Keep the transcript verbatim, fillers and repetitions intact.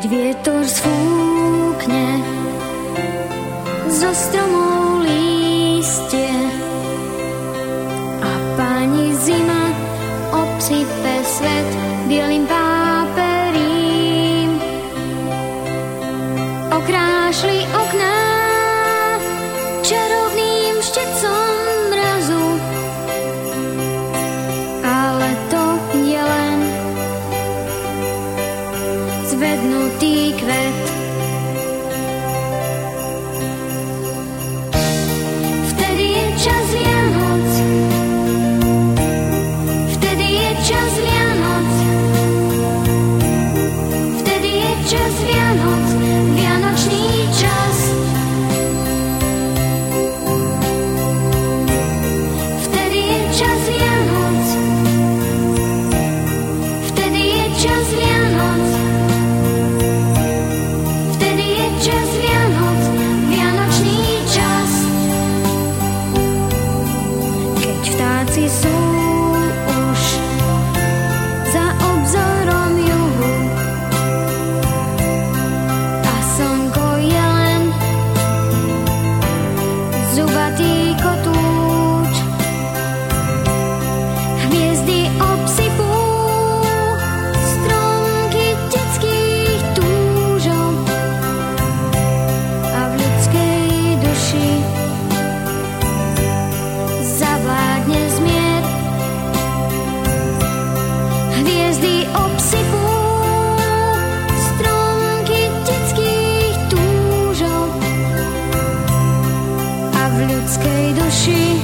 vietor sfúkne zo stromov lístie a pani zima obsype svet bielým páperím. Okrášli okná čarovným štecom mrazu, ale to je len zvednutý kvet. Vtedy je čas Vianoc, vtedy je čas Vianoc, vtedy je čas Vianoc, vianočný čas. Vtedy je čas Vianoc, vtedy je čas Vianoc, vtedy je čas Vianoc, vianočný čas. Keď vtáci sú už za obzorom juhu a slnko je len zubatý kotúč, hviezdy obsypú stromky detských túžob a v ľudskej duši zavládne zmier. Hviezdy obsypú stromky detských túžob a v ľudskej duši